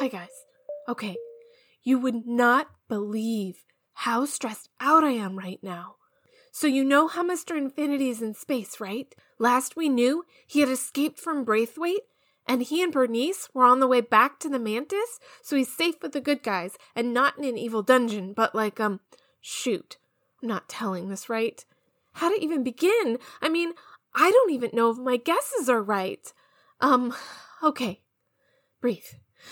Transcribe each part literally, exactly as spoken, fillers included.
Hi, guys. Okay, you would not believe how stressed out I am right now. So you know how Mister Infinity is in space, right? Last we knew, he had escaped from Braithwaite, and he and Bernice were on the way back to the Mantis, so he's safe with the good guys, and not in an evil dungeon, but like, um, shoot, I'm not telling this right. How to even begin? I mean, I don't even know if my guesses are right. Um, okay, breathe.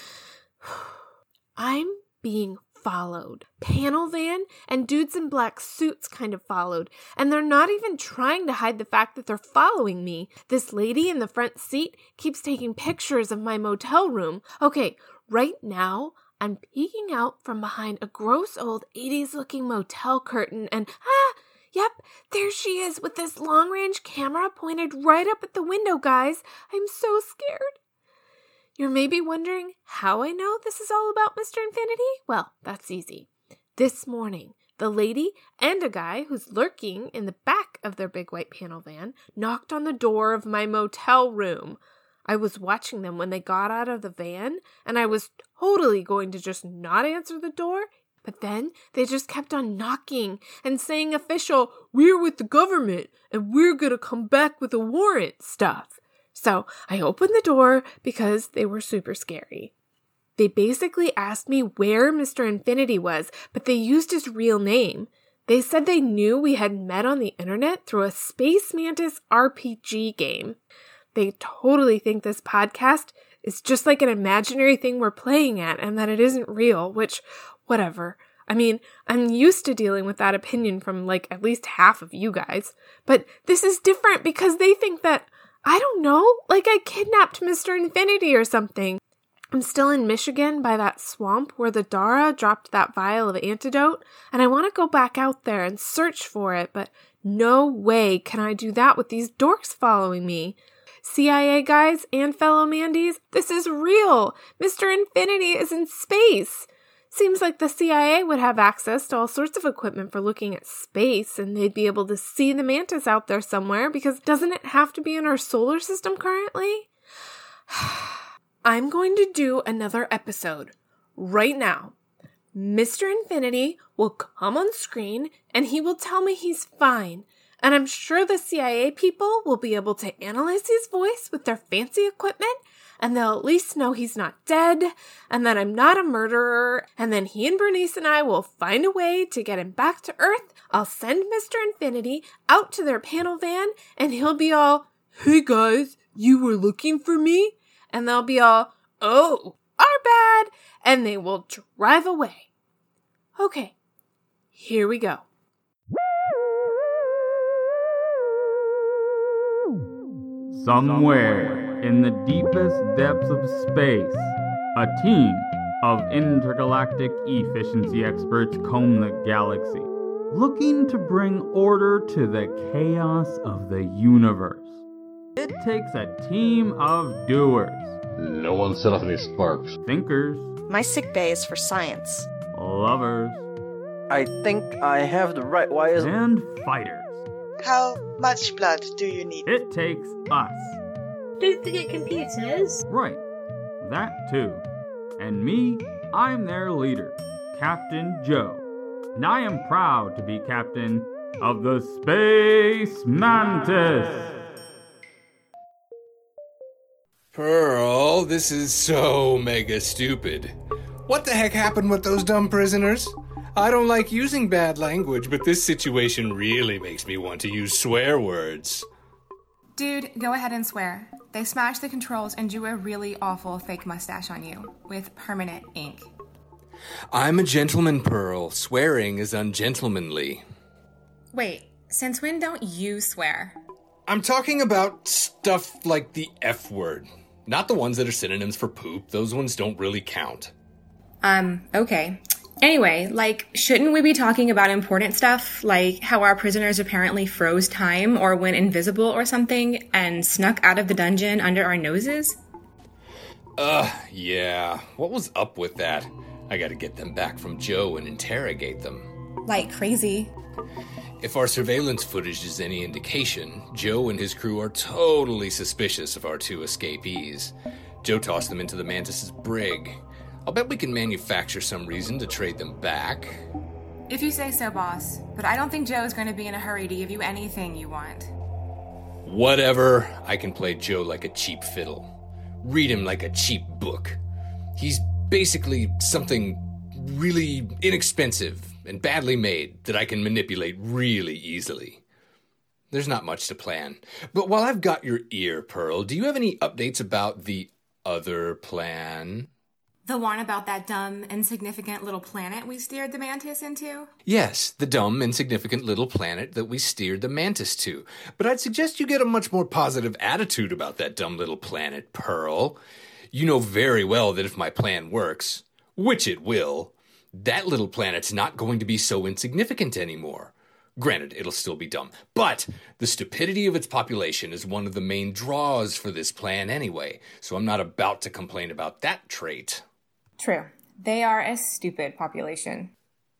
I'm being followed. Panel van and dudes in black suits kind of followed, and they're not even trying to hide the fact that they're following me. This lady in the front seat keeps taking pictures of my motel room. Okay, right now, I'm peeking out from behind a gross old eighties-looking motel curtain, and ah, yep, there she is with this long-range camera pointed right up at the window, guys. I'm so scared. You're maybe wondering how I know this is all about Mister Infinity? Well, that's easy. This morning, the lady and a guy who's lurking in the back of their big white panel van knocked on the door of my motel room. I was watching them when they got out of the van, and I was totally going to just not answer the door, but then they just kept on knocking and saying official, "We're with the government, and we're gonna come back with a warrant" stuff. So I opened the door because they were super scary. They basically asked me where Mister Infinity was, but they used his real name. They said they knew we had met on the internet through a Space Mantis R P G game. They totally think this podcast is just like an imaginary thing we're playing at and that it isn't real, which, whatever. I mean, I'm used to dealing with that opinion from like at least half of you guys. But this is different because they think that, I don't know, like I kidnapped Mister Infinity or something. I'm still in Michigan by that swamp where the Dara dropped that vial of antidote, and I want to go back out there and search for it, but no way can I do that with these dorks following me. C I A guys and fellow Mandies, this is real. Mister Infinity is in space. Seems like the C I A would have access to all sorts of equipment for looking at space, and they'd be able to see the Mantis out there somewhere, because doesn't it have to be in our solar system currently? I'm going to do another episode right now. Mister Infinity will come on screen, and he will tell me he's fine. And I'm sure the C I A people will be able to analyze his voice with their fancy equipment, and they'll at least know he's not dead, and that I'm not a murderer, and then he and Bernice and I will find a way to get him back to Earth. I'll send Mister Infinity out to their panel van, and he'll be all, "Hey guys, you were looking for me?" And they'll be all, "Oh, our bad," and they will drive away. Okay, here we go. Somewhere in the deepest depths of space, a team of intergalactic efficiency experts comb the galaxy, looking to bring order to the chaos of the universe. It takes a team of doers. No one set off any sparks. Thinkers. My sick bay is for science. Lovers. I think I have the right wires. And fighters. How much blood do you need? It takes us. Don't forget computers. Right, that too. And me, I'm their leader, Captain Joe. And I am proud to be captain of the Space Mantis. Pearl, this is so mega stupid. What the heck happened with those dumb prisoners? I don't like using bad language, but this situation really makes me want to use swear words. Dude, go ahead and swear. They smashed the controls and drew a really awful fake mustache on you, with permanent ink. I'm a gentleman, Pearl. Swearing is ungentlemanly. Wait, since when don't you swear? I'm talking about stuff like the F word. Not the ones that are synonyms for poop. Those ones don't really count. Um, okay. Anyway, like, shouldn't we be talking about important stuff, like how our prisoners apparently froze time or went invisible or something and snuck out of the dungeon under our noses? Ugh, yeah. What was up with that? I gotta get them back from Joe and interrogate them. Like crazy. If our surveillance footage is any indication, Joe and his crew are totally suspicious of our two escapees. Joe tossed them into the Mantis' brig. I'll bet we can manufacture some reason to trade them back. If you say so, boss. But I don't think Joe's going to be in a hurry to give you anything you want. Whatever. I can play Joe like a cheap fiddle. Read him like a cheap book. He's basically something really inexpensive and badly made that I can manipulate really easily. There's not much to plan. But while I've got your ear, Pearl, do you have any updates about the other plan? The one about that dumb, insignificant little planet we steered the Mantis into? Yes, the dumb, insignificant little planet that we steered the Mantis to. But I'd suggest you get a much more positive attitude about that dumb little planet, Pearl. You know very well that if my plan works, which it will, that little planet's not going to be so insignificant anymore. Granted, it'll still be dumb, but the stupidity of its population is one of the main draws for this plan anyway, so I'm not about to complain about that trait. True. They are a stupid population.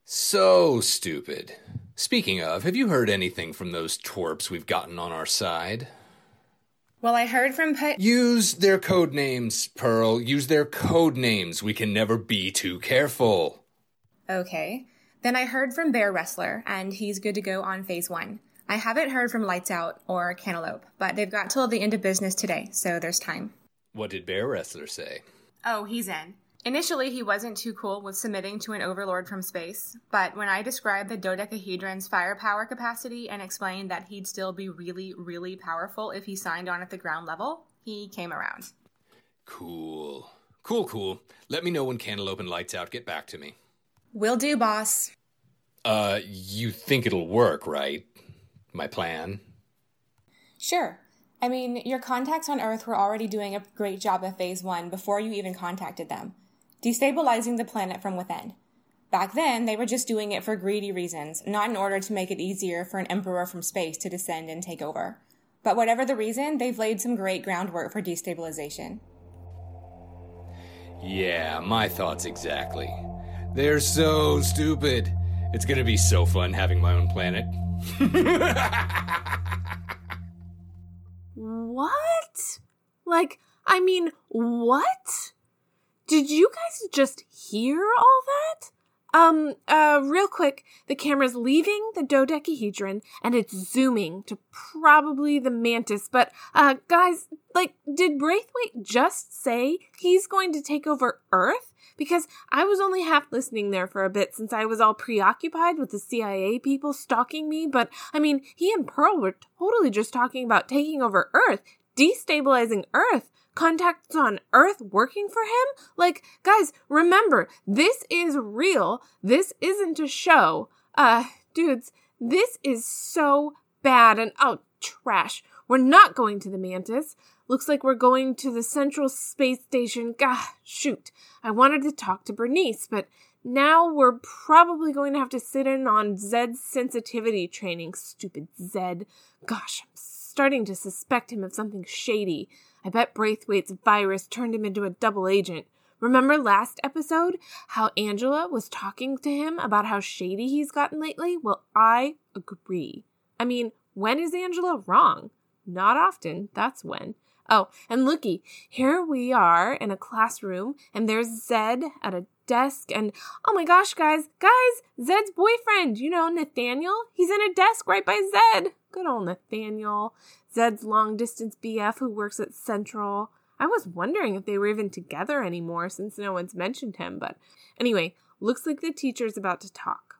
So stupid. Speaking of, have you heard anything from those twerps we've gotten on our side? Well, I heard from Put... Use their code names, Pearl. Use their code names. We can never be too careful. Okay. Then I heard from Bear Wrestler, and he's good to go on phase one. I haven't heard from Lights Out or Cantaloupe, but they've got till the end of business today, so there's time. What did Bear Wrestler say? Oh, he's in. Initially, he wasn't too cool with submitting to an overlord from space, but when I described the dodecahedron's firepower capacity and explained that he'd still be really, really powerful if he signed on at the ground level, he came around. Cool. Cool, cool. Let me know when Cantaloupe and Lights Out get back to me. Will do, boss. Uh, you think it'll work, right? My plan? Sure. I mean, your contacts on Earth were already doing a great job of phase one before you even contacted them, destabilizing the planet from within. Back then, they were just doing it for greedy reasons, not in order to make it easier for an emperor from space to descend and take over. But whatever the reason, they've laid some great groundwork for destabilization. Yeah, my thoughts exactly. They're so stupid. It's gonna be so fun having my own planet. What? Like, I mean, what? Did you guys just hear all that? Um, uh, real quick, the camera's leaving the dodecahedron and it's zooming to probably the Mantis, but, uh, guys, like, did Braithwaite just say he's going to take over Earth? Because I was only half listening there for a bit since I was all preoccupied with the C I A people stalking me, but, I mean, he and Pearl were totally just talking about taking over Earth, destabilizing Earth. Contacts on Earth working for him? Like, guys, remember, this is real. This isn't a show. Uh, dudes, this is so bad and, oh, trash. We're not going to the Mantis. Looks like we're going to the Central Space Station. Gah, shoot. I wanted to talk to Bernice, but now we're probably going to have to sit in on Zed's sensitivity training. Stupid Zed. Gosh, I'm starting to suspect him of something shady. I bet Braithwaite's virus turned him into a double agent. Remember last episode how Angela was talking to him about how shady he's gotten lately? Well, I agree. I mean, when is Angela wrong? Not often, that's when. Oh, and looky, here we are in a classroom, and there's Zed at a desk, and oh my gosh, guys, guys, Zed's boyfriend, you know, Nathaniel, he's in a desk right by Zed. Good old Nathaniel. Zed's long-distance B F who works at Central. I was wondering if they were even together anymore since no one's mentioned him, but anyway, looks like the teacher's about to talk.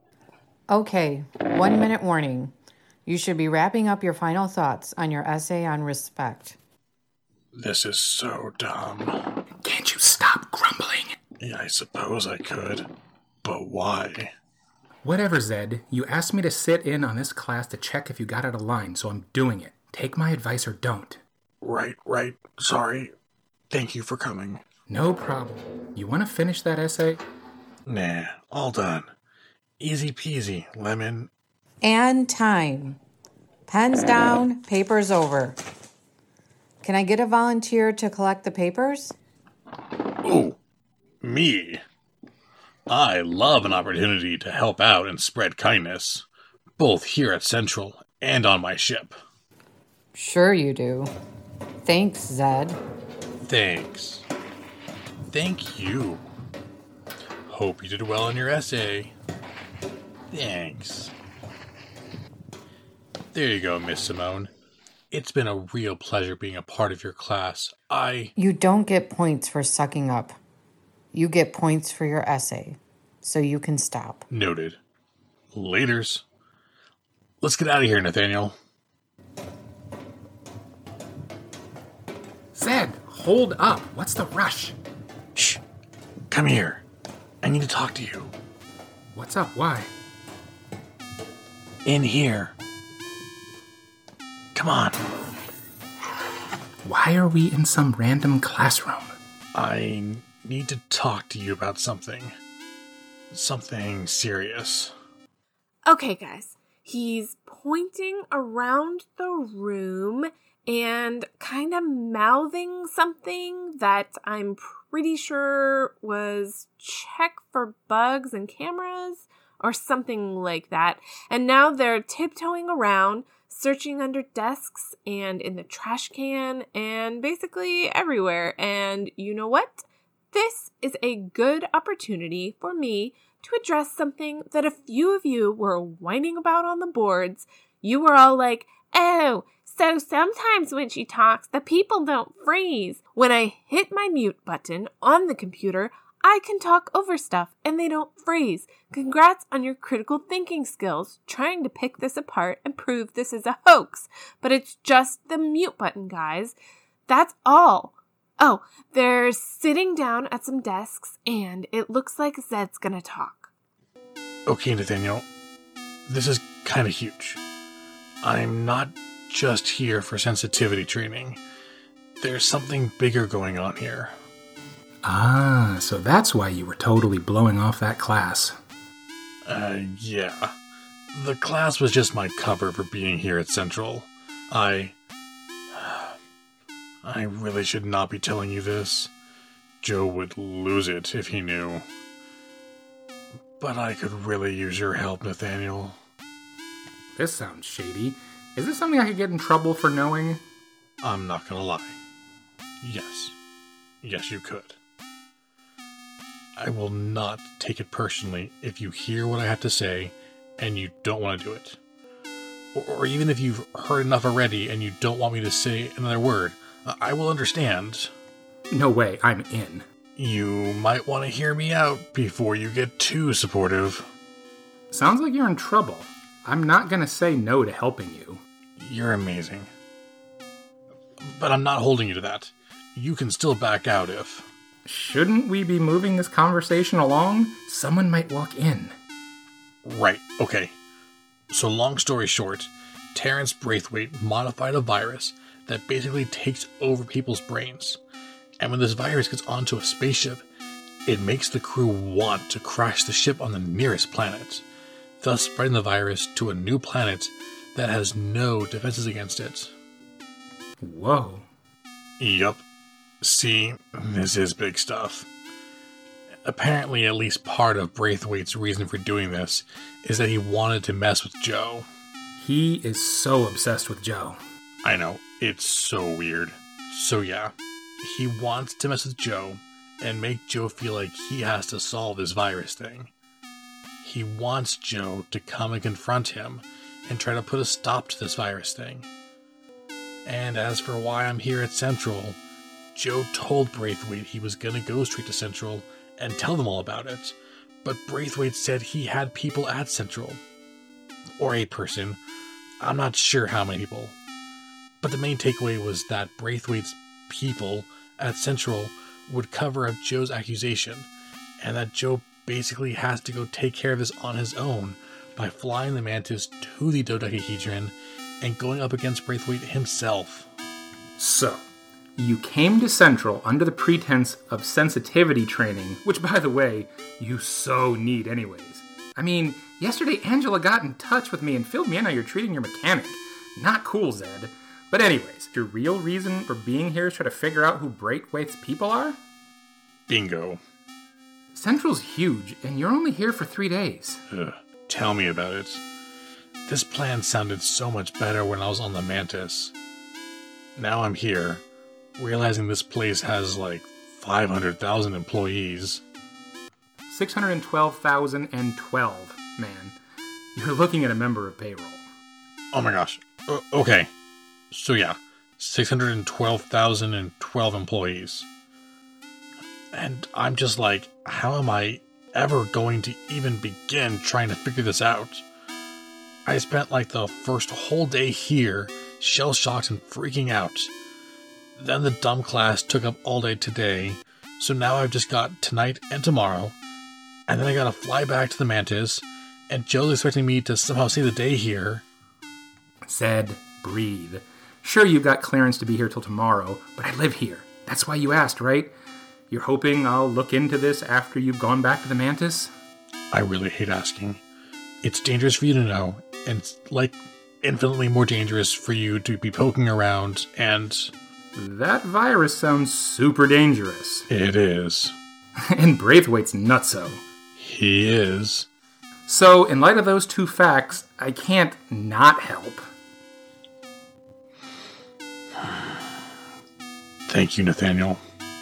Okay, one minute warning. You should be wrapping up your final thoughts on your essay on respect. This is so dumb. Can't you stop grumbling? Yeah, I suppose I could, but why? Whatever, Zed. You asked me to sit in on this class to check if you got out of line, so I'm doing it. Take my advice or don't. Right, right. Sorry. Thank you for coming. No problem. You want to finish that essay? Nah, all done. Easy peasy, lemon. And time. Pens down, papers over. Can I get a volunteer to collect the papers? Ooh, me. I love an opportunity to help out and spread kindness, both here at Central and on my ship. Sure you do. Thanks, Zed. Thanks. Thank you. Hope you did well in your essay. Thanks. There you go, Miss Simone. It's been a real pleasure being a part of your class. I... You don't get points for sucking up. You get points for your essay. So you can stop. Noted. Laters. Let's get out of here, Nathaniel. Zed, hold up. What's the rush? Shh. Come here. I need to talk to you. What's up? Why? In here. Come on. Why are we in some random classroom? I need to talk to you about something. Something serious. Okay, guys. He's pointing around the room and kind of mouthing something that I'm pretty sure was check for bugs and cameras or something like that. And now they're tiptoeing around, searching under desks and in the trash can and basically everywhere. And you know what? This is a good opportunity for me to address something that a few of you were whining about on the boards. You were all like, oh, so sometimes when she talks, the people don't freeze. When I hit my mute button on the computer, I can talk over stuff and they don't freeze. Congrats on your critical thinking skills, trying to pick this apart and prove this is a hoax. But it's just the mute button, guys. That's all. Oh, they're sitting down at some desks and it looks like Zed's gonna talk. Okay, Nathaniel. This is kind of huge. I'm not just here for sensitivity training. There's something bigger going on here. Ah, so that's why you were totally blowing off that class. Uh, yeah. The class was just my cover for being here at Central. I... I really should not be telling you this. Joe would lose it if he knew. But I could really use your help, Nathaniel. This sounds shady. Is this something I could get in trouble for knowing? I'm not gonna lie. Yes. Yes, you could. I will not take it personally if you hear what I have to say and you don't want to do it. Or, or even if you've heard enough already and you don't want me to say another word. I will understand. No way, I'm in. You might want to hear me out before you get too supportive. Sounds like you're in trouble. I'm not gonna say no to helping you. You're amazing. But I'm not holding you to that. You can still back out if... Shouldn't we be moving this conversation along? Someone might walk in. Right, okay. So long story short, Terrence Braithwaite modified a virus that basically takes over people's brains. And when this virus gets onto a spaceship, it makes the crew want to crash the ship on the nearest planet, thus spreading the virus to a new planet that has no defenses against it. Whoa. Yup. See, this is big stuff. Apparently, at least part of Braithwaite's reason for doing this is that he wanted to mess with Joe. He is so obsessed with Joe. I know. It's so weird. So yeah, he wants to mess with Joe and make Joe feel like he has to solve this virus thing. He wants Joe to come and confront him and try to put a stop to this virus thing. And as for why I'm here at Central, Joe told Braithwaite he was gonna go straight to Central and tell them all about it, but Braithwaite said he had people at Central. Or a person. I'm not sure how many people. But the main takeaway was that Braithwaite's people at Central would cover up Joe's accusation, and that Joe basically has to go take care of this on his own by flying the Mantis to the dodecahedron and going up against Braithwaite himself. So, you came to Central under the pretense of sensitivity training, which, by the way, you so need anyways. I mean, yesterday Angela got in touch with me and filled me in how you're treating your mechanic. Not cool, Zed. But anyways, your real reason for being here is try to figure out who Braithwaite's people are? Bingo. Central's huge, and you're only here for three days. Ugh, tell me about it. This plan sounded so much better when I was on the Mantis. Now I'm here, realizing this place has like five hundred thousand employees. six hundred twelve thousand twelve, man. You're looking at a member of payroll. Oh my gosh. Uh, okay. So yeah, six hundred twelve thousand twelve employees. And I'm just like, how am I ever going to even begin trying to figure this out? I spent like the first whole day here, shell-shocked and freaking out. Then the dumb class took up all day today, so now I've just got tonight and tomorrow. And then I gotta fly back to the Mantis, and Joe's expecting me to somehow save the day here. Zed, breathe. Sure, you got clearance to be here till tomorrow, but I live here. That's why you asked, right? You're hoping I'll look into this after you've gone back to the Mantis? I really hate asking. It's dangerous for you to know, and it's, like, infinitely more dangerous for you to be poking around, and... That virus sounds super dangerous. It is. And Braithwaite's nutso. He is. So, in light of those two facts, I can't not help. Thank you, Nathaniel.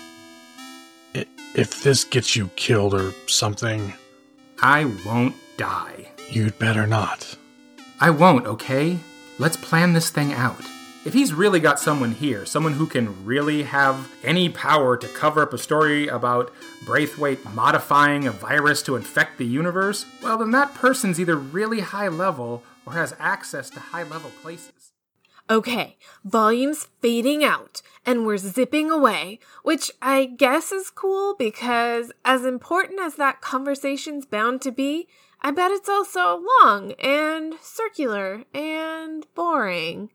If this gets you killed or something... I won't die. You'd better not. I won't, okay? Let's plan this thing out. If he's really got someone here, someone who can really have any power to cover up a story about Braithwaite modifying a virus to infect the universe, well, then that person's either really high level or has access to high level places. Okay, volume's fading out, and we're zipping away, which I guess is cool because as important as that conversation's bound to be, I bet it's also long and circular and boring.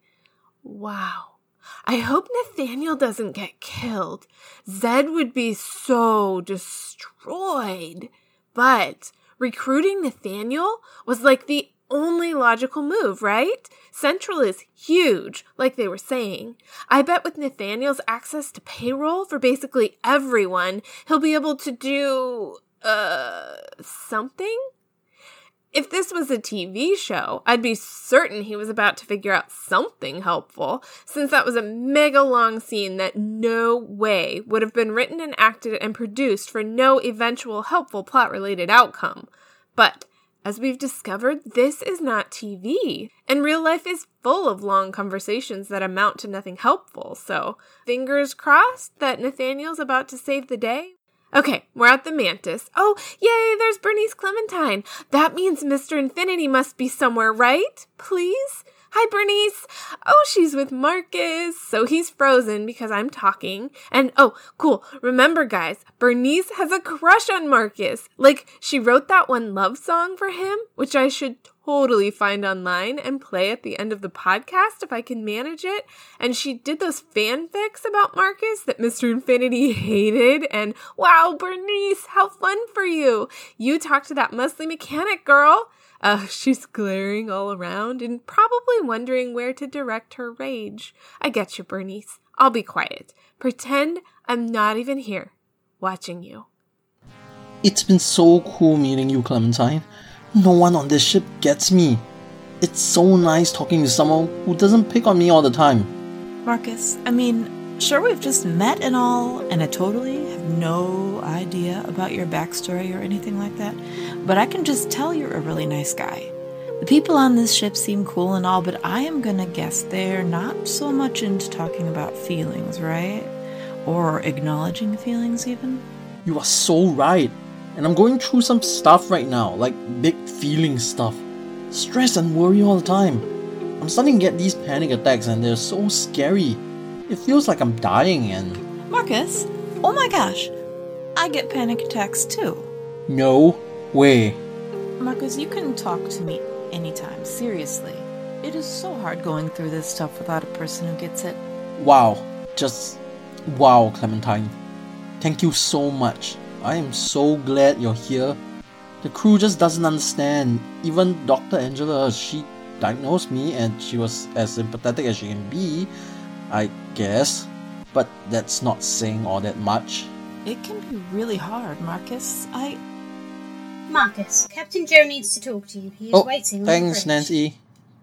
Wow. I hope Nathaniel doesn't get killed. Zed would be so destroyed. But recruiting Nathaniel was like the only logical move, right? Central is huge, like they were saying. I bet with Nathaniel's access to payroll for basically everyone, he'll be able to do, uh, something? If this was a T V show, I'd be certain he was about to figure out something helpful, since that was a mega long scene that no way would have been written and acted and produced for no eventual helpful plot-related outcome. But as we've discovered, this is not T V, and real life is full of long conversations that amount to nothing helpful, so fingers crossed that Nathaniel's about to save the day. Okay, we're at the Mantis. Oh, yay, there's Bernice Clementine. That means Mister Infinity must be somewhere, right? Please? Hi, Bernice. Oh, she's with Marcus. So he's frozen because I'm talking. And oh, cool. Remember, guys, Bernice has a crush on Marcus. Like, she wrote that one love song for him, which I should totally find online and play at the end of the podcast if I can manage it. And she did those fanfics about Marcus that Mister Infinity hated. And wow, Bernice, how fun for you. You talked to that muscly mechanic girl. Uh, she's glaring all around and probably wondering where to direct her rage. I get you, Bernice. I'll be quiet. Pretend I'm not even here, watching you. It's been so cool meeting you, Clementine. No one on this ship gets me. It's so nice talking to someone who doesn't pick on me all the time. Marcus, I mean, sure we've just met and all, and I totally have no idea about your backstory or anything like that, but I can just tell you're a really nice guy. The people on this ship seem cool and all, but I am gonna guess they're not so much into talking about feelings, right? Or acknowledging feelings, even? You are so right. And I'm going through some stuff right now, like big feeling stuff. Stress and worry all the time. I'm starting to get these panic attacks and they're so scary. It feels like I'm dying and... Marcus? Oh my gosh. I get panic attacks too. No way. Marcus, you can talk to me anytime, seriously. It is so hard going through this stuff without a person who gets it. Wow. Just... wow, Clementine. Thank you so much. I am so glad you're here. The crew just doesn't understand. Even Doctor Angela, she diagnosed me and she was as sympathetic as she can be, I guess. But that's not saying all that much. It can be really hard, Marcus. I... Marcus, Captain Joe needs to talk to you. He is oh, waiting. Thanks, Nancy.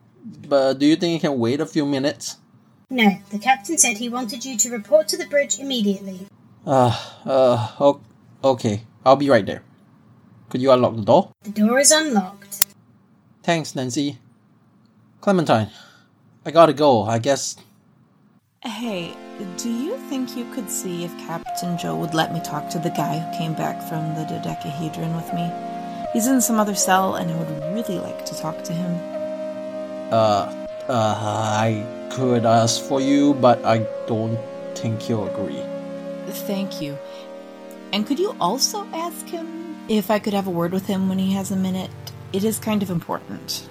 But do you think you can wait a few minutes? No, the captain said he wanted you to report to the bridge immediately. Uh, uh, okay. Okay, I'll be right there. Could you unlock the door? The door is unlocked. Thanks, Nancy. Clementine, I gotta go, I guess. Hey, do you think you could see if Captain Joe would let me talk to the guy who came back from the dodecahedron with me? He's in some other cell, and I would really like to talk to him. Uh, uh, I could ask for you, but I don't think he'll agree. Thank you. And could you also ask him if I could have a word with him when he has a minute? It is kind of important.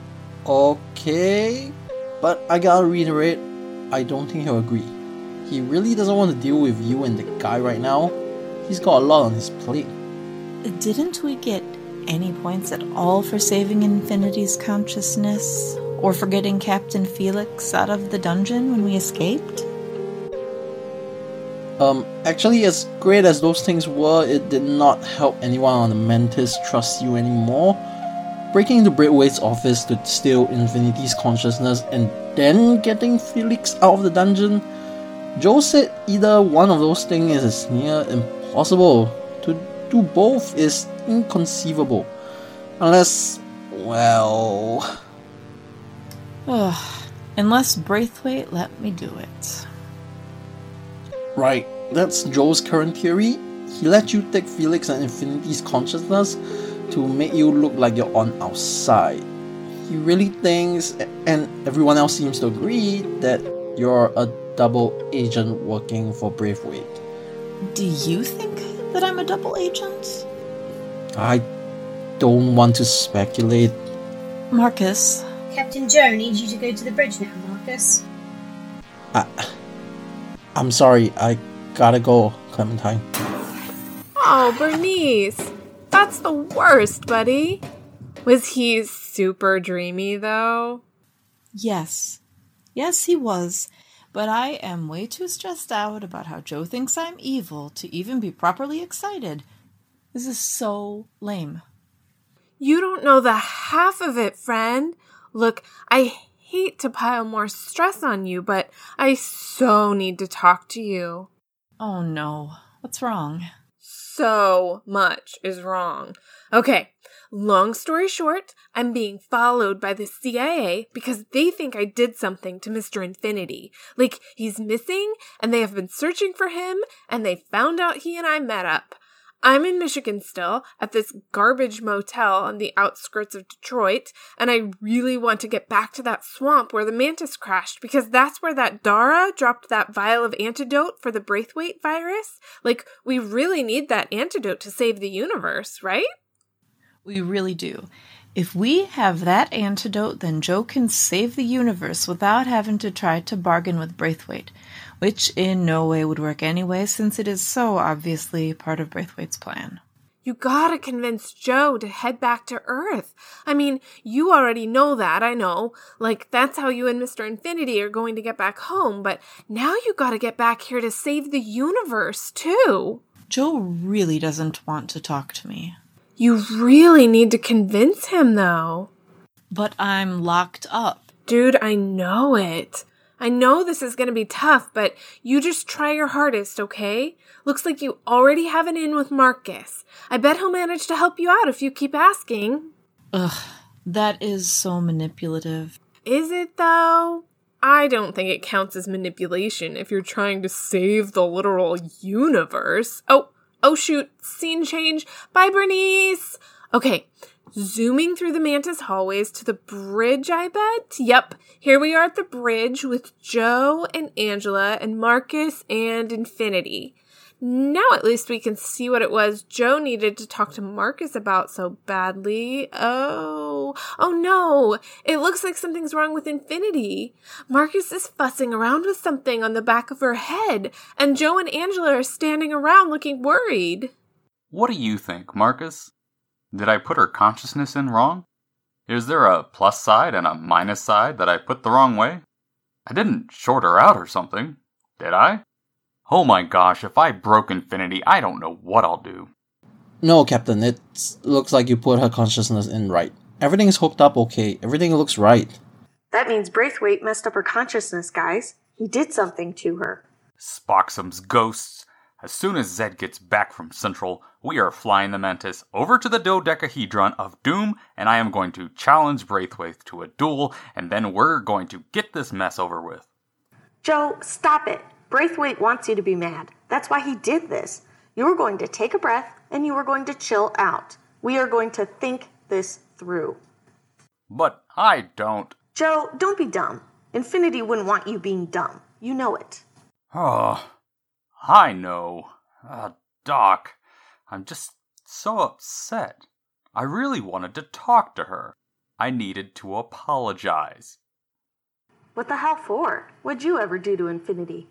Okay, but I gotta reiterate, I don't think he'll agree. He really doesn't want to deal with you and the guy right now. He's got a lot on his plate. Didn't we get any points at all for saving Infinity's consciousness? Or for getting Captain Felix out of the dungeon when we escaped? Um, actually, as great as those things were, it did not help anyone on the Mantis trust you anymore. Breaking into Braithwaite's office to steal Infinity's consciousness and then getting Felix out of the dungeon, Joe said either one of those things is near impossible. To do both is inconceivable. Unless, well... Ugh, unless Braithwaite let me do it. Right, that's Joe's current theory. He let you take Felix and Infinity's consciousness to make you look like you're on our side. He really thinks, and everyone else seems to agree, that you're a double agent working for Braithwaite. Do you think that I'm a double agent? I don't want to speculate. Marcus. Captain Joe needs you to go to the bridge now, Marcus. I, I'm sorry, I gotta go, Clementine. Oh, Bernice! That's the worst, buddy. Was he super dreamy, though? Yes. Yes, he was. But I am way too stressed out about how Joe thinks I'm evil to even be properly excited. This is so lame. You don't know the half of it, friend. Look, I hate to pile more stress on you, but I so need to talk to you. Oh no. What's wrong? So much is wrong. Okay, long story short, I'm being followed by the C I A because they think I did something to Mister Infinity. Like, he's missing, and they have been searching for him, and they found out he and I met up. I'm in Michigan still, at this garbage motel on the outskirts of Detroit, and I really want to get back to that swamp where the Mantis crashed, because that's where that Dara dropped that vial of antidote for the Braithwaite virus. Like, we really need that antidote to save the universe, right? We really do. If we have that antidote, then Joe can save the universe without having to try to bargain with Braithwaite, which in no way would work anyway, since it is so obviously part of Braithwaite's plan. You gotta convince Joe to head back to Earth. I mean, you already know that, I know. Like, that's how you and Mister Infinity are going to get back home, but now you gotta get back here to save the universe, too. Joe really doesn't want to talk to me. You really need to convince him, though. But I'm locked up. Dude, I know it. I know this is going to be tough, but you just try your hardest, okay? Looks like you already have an in with Marcus. I bet he'll manage to help you out if you keep asking. Ugh, that is so manipulative. Is it, though? I don't think it counts as manipulation if you're trying to save the literal universe. Oh, oh shoot, scene change. Bye, Bernice! Okay, zooming through the Mantis hallways to the bridge, I bet? Yep, here we are at the bridge with Joe and Angela and Marcus and Infinity. Now at least we can see what it was Joe needed to talk to Marcus about so badly. Oh, oh no, it looks like something's wrong with Infinity. Marcus is fussing around with something on the back of her head, and Joe and Angela are standing around looking worried. What do you think, Marcus? Did I put her consciousness in wrong? Is there a plus side and a minus side that I put the wrong way? I didn't short her out or something, did I? Oh my gosh, if I broke Infinity, I don't know what I'll do. No, Captain, it looks like you put her consciousness in right. Everything's hooked up okay. Everything looks right. That means Braithwaite messed up her consciousness, guys. He did something to her. Spoxum's ghosts. As soon as Zed gets back from Central, we are flying the Mantis over to the dodecahedron of doom, and I am going to challenge Braithwaite to a duel, and then we're going to get this mess over with. Joe, stop it. Braithwaite wants you to be mad. That's why he did this. You are going to take a breath, and you are going to chill out. We are going to think this through. But I don't. Joe, don't be dumb. Infinity wouldn't want you being dumb. You know it. Oh, I know. Uh, Doc, I'm just so upset. I really wanted to talk to her. I needed to apologize. What the hell for? What'd you ever do to Infinity?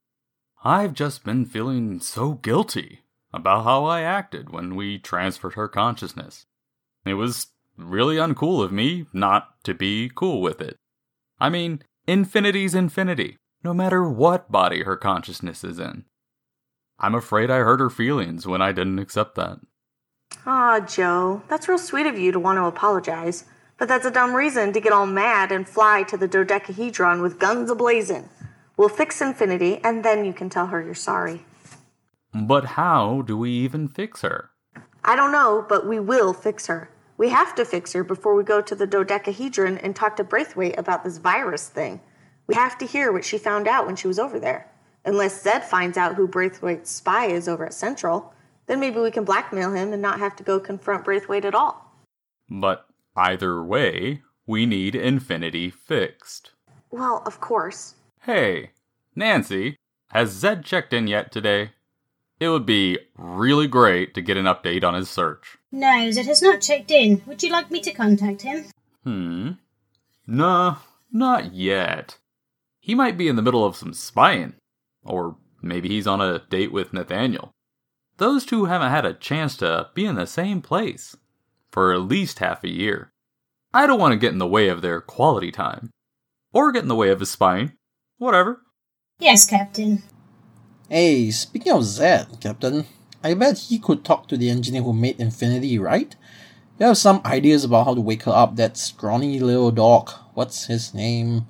I've just been feeling so guilty about how I acted when we transferred her consciousness. It was really uncool of me not to be cool with it. I mean, Infinity's infinity, no matter what body her consciousness is in. I'm afraid I hurt her feelings when I didn't accept that. Aw, Joe, that's real sweet of you to want to apologize. But that's a dumb reason to get all mad and fly to the dodecahedron with guns a-blazing. We'll fix Infinity, and then you can tell her you're sorry. But how do we even fix her? I don't know, but we will fix her. We have to fix her before we go to the dodecahedron and talk to Braithwaite about this virus thing. We have to hear what she found out when she was over there. Unless Zed finds out who Braithwaite's spy is over at Central, then maybe we can blackmail him and not have to go confront Braithwaite at all. But either way, we need Infinity fixed. Well, of course. Hey, Nancy, has Zed checked in yet today? It would be really great to get an update on his search. No, Zed has not checked in. Would you like me to contact him? Hmm. Nah, not yet. He might be in the middle of some spying. Or maybe he's on a date with Nathaniel. Those two haven't had a chance to be in the same place for at least half a year. I don't want to get in the way of their quality time. Or get in the way of his spying. Whatever. Yes, Captain. Hey, speaking of Zed, Captain, I bet he could talk to the engineer who made Infinity, right? You have some ideas about how to wake her up, that scrawny little dog. What's his name?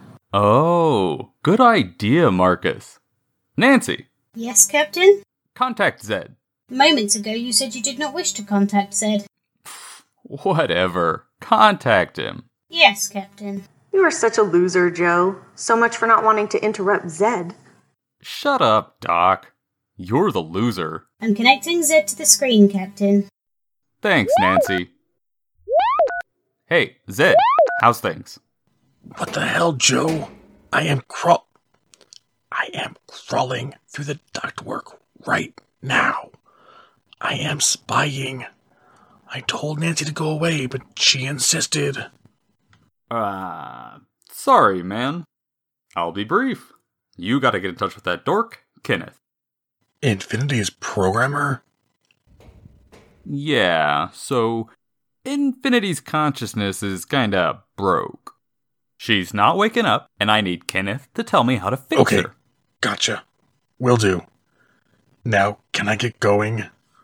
Oh, good idea, Marcus. Nancy. Yes, Captain? Contact Zed. Moments ago you said you did not wish to contact Zed. Whatever. Contact him. Yes, Captain. You are such a loser, Joe. So much for not wanting to interrupt Zed. Shut up, Doc. You're the loser. I'm connecting Zed to the screen, Captain. Thanks, Nancy. Hey, Zed, how's things? What the hell, Joe? I am crawl... I am crawling through the ductwork right now. I am spying. I told Nancy to go away, but she insisted. Uh, sorry, man. I'll be brief. You gotta get in touch with that dork, Kenneth. Infinity's programmer? Yeah, so Infinity's consciousness is kinda broke. She's not waking up, and I need Kenneth to tell me how to fix okay, her. Gotcha. Will do. Now, can I get going?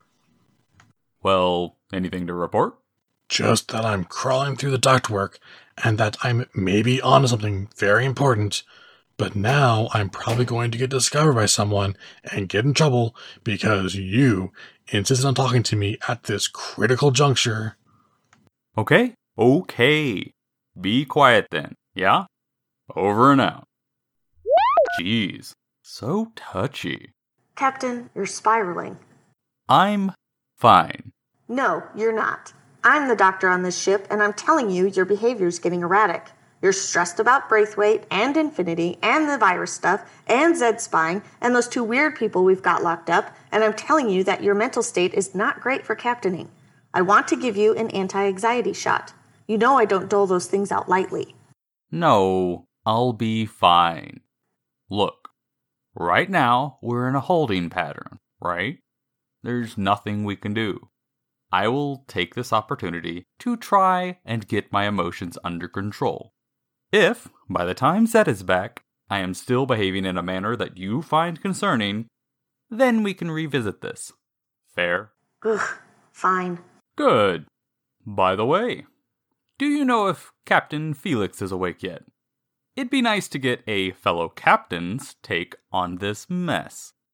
Well, anything to report? Just that I'm crawling through the ductwork, and that I'm maybe onto something very important, but now I'm probably going to get discovered by someone and get in trouble because you insisted on talking to me at this critical juncture. Okay, okay. Be quiet then, yeah? Over and out. Jeez, so touchy. Captain, you're spiraling. I'm fine. No, you're not. I'm the doctor on this ship, and I'm telling you your behavior's getting erratic. You're stressed about Braithwaite and Infinity and the virus stuff and Zed spying and those two weird people we've got locked up, and I'm telling you that your mental state is not great for captaining. I want to give you an anti-anxiety shot. You know I don't dole those things out lightly. No, I'll be fine. Look, right now we're in a holding pattern, right? There's nothing we can do. I will take this opportunity to try and get my emotions under control. If, by the time Zed is back, I am still behaving in a manner that you find concerning, then we can revisit this. Fair? Ugh, fine. Good. By the way, do you know if Captain Felix is awake yet? It'd be nice to get a fellow captain's take on this mess.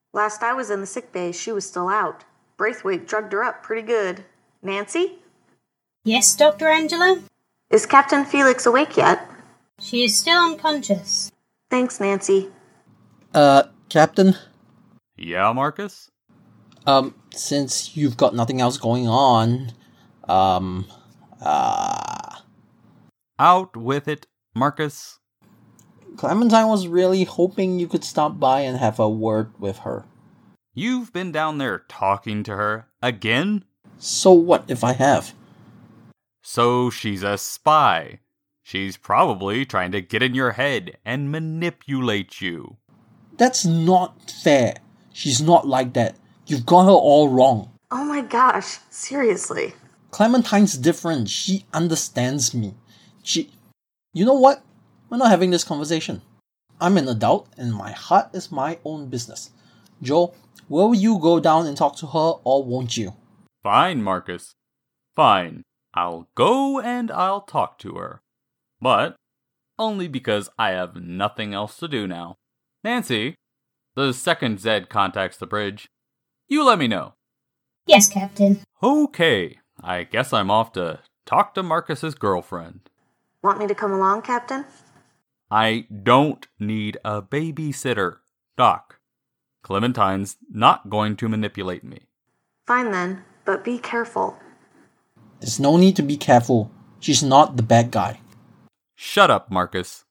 Last I was in the sick bay, she was still out. Braithwaite drugged her up pretty good. Nancy? Yes, Doctor Angela? Is Captain Felix awake yet? She is still unconscious. Thanks, Nancy. Uh, Captain? Yeah, Marcus? Um, since you've got nothing else going on, um, uh... Out with it, Marcus. Clementine was really hoping you could stop by and have a word with her. You've been down there talking to her again? So what if I have? So she's a spy. She's probably trying to get in your head and manipulate you. That's not fair. She's not like that. You've got her all wrong. Oh my gosh, seriously. Clementine's different. She understands me. She... You know what? We're not having this conversation. I'm an adult and my heart is my own business. Joe, will you go down and talk to her or won't you? Fine, Marcus. Fine. I'll go and I'll talk to her. But only because I have nothing else to do now. Nancy, the second Zed contacts the bridge. You let me know. Yes, Captain. Okay, I guess I'm off to talk to Marcus's girlfriend. Want me to come along, Captain? I don't need a babysitter, Doc. Clementine's not going to manipulate me. Fine then, but be careful. There's no need to be careful. She's not the bad guy. Shut up, Marcus.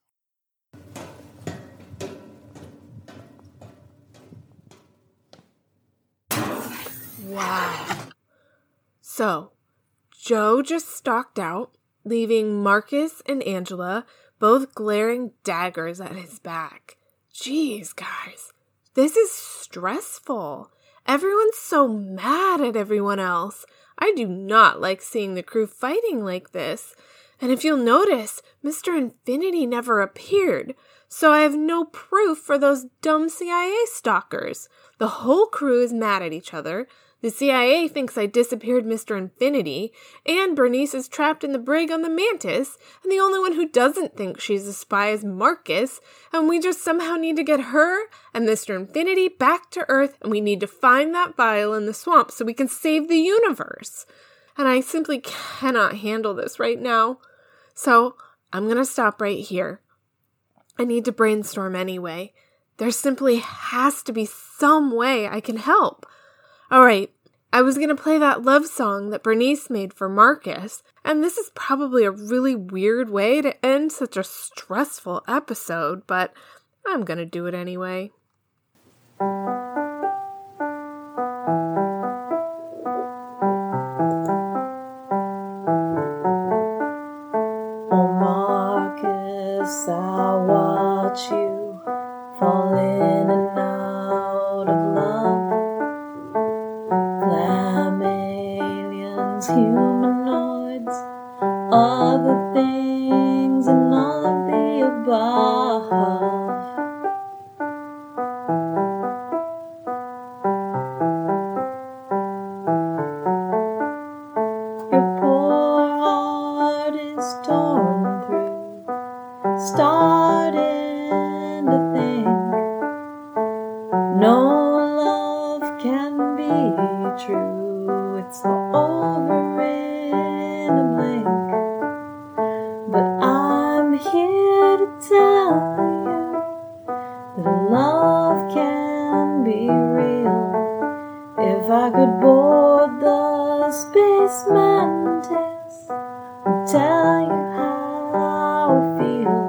Wow. So, Joe just stalked out, leaving Marcus and Angela both glaring daggers at his back. Jeez, guys. This is stressful. Everyone's so mad at everyone else. I do not like seeing the crew fighting like this. And if you'll notice, Mister Infinity never appeared, so I have no proof for those dumb C I A stalkers. The whole crew is mad at each other. The C I A thinks I disappeared Mister Infinity, and Bernice is trapped in the brig on the Mantis, and the only one who doesn't think she's a spy is Marcus, and we just somehow need to get her and Mister Infinity back to Earth, and we need to find that vial in the swamp so we can save the universe. And I simply cannot handle this right now. So, I'm gonna stop right here. I need to brainstorm anyway. There simply has to be some way I can help. Alright, I was going to play that love song that Bernice made for Marcus, and this is probably a really weird way to end such a stressful episode, but I'm going to do it anyway. Oh, Marcus, I watch you fall in and out of love. Glam aliens, humanoids, other things, and all of the above. Your poor heart is torn through, starting to think no love can be true. It's all over in a blink. But I'm here to tell you that love can be real. If I could board the Space Mantis and tell you how I feel,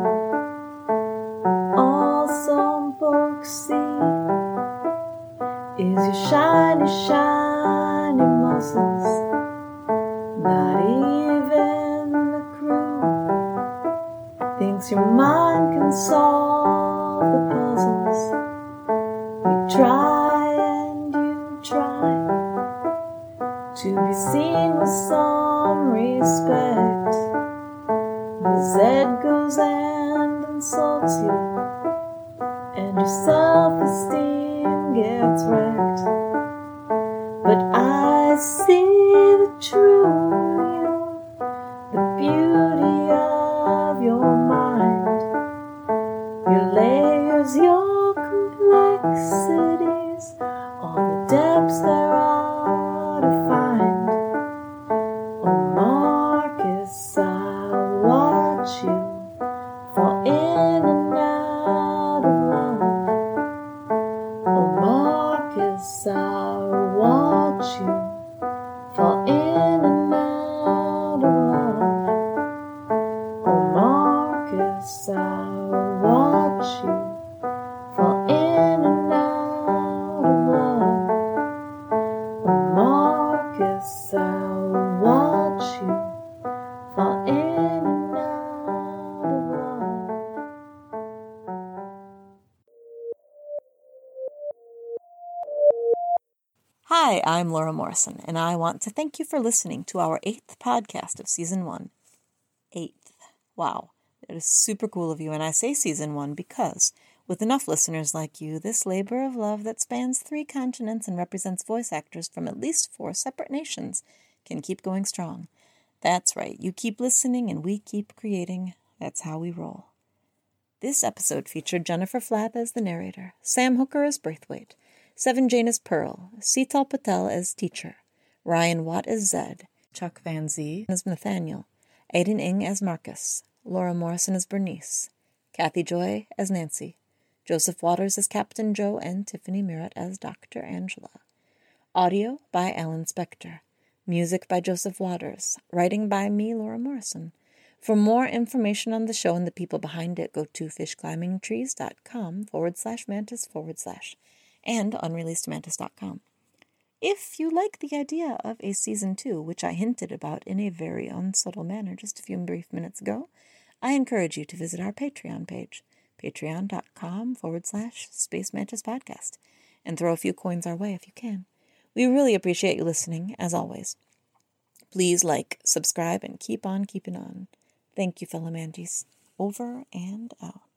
all some folks see is your shiny, shiny muscles. Not even the crew thinks your mind can solve the puzzles. You try and you try to be seen with some respect, but Zed goes and insults you, and your self-esteem gets wrecked. But I see the true you, the beauty of your mind, your layers, your complexities, hopes there are to find. Oh, Marcus, I'll watch you fall in and out of love. Oh, Marcus, I'll watch you fall in and out of love. Oh, Marcus, I'll watch you fall in and out of love. Oh, Marcus, I'll watch you fall in and out of love. Hi, I'm Laura Morrison, and I want to thank you for listening to our eighth podcast of Season one. Eighth. Wow. That is super cool of you, and I say Season one because, with enough listeners like you, this labor of love that spans three continents and represents voice actors from at least four separate nations can keep going strong. That's right, you keep listening and we keep creating. That's how we roll. This episode featured Jennifer Flath as the narrator, Sam Hooker as Braithwaite, Seven Jane as Pearl, Seetal Patel as teacher, Ryan Watt as Zed, Chuck Van Zee as Nathaniel, Aiden Ing as Marcus, Laura Morrison as Bernice, Kathy Joy as Nancy, Joseph Waters as Captain Joe, and Tiffany Merritt as Doctor Angela. Audio by Alan Spector. Music by Joseph Waters. Writing by me, Laura Morrison. For more information on the show and the people behind it, go to fishclimbingtrees.com forward slash mantis forward slash and unreleasedmantis dot com. If you like the idea of a season two, which I hinted about in a very unsubtle manner just a few brief minutes ago, I encourage you to visit our Patreon page, patreon.com forward slash Space Mantis Podcast, and throw a few coins our way if you can. We really appreciate you listening, as always. Please like, subscribe, and keep on keeping on. Thank you, fellow Manties. Over and out.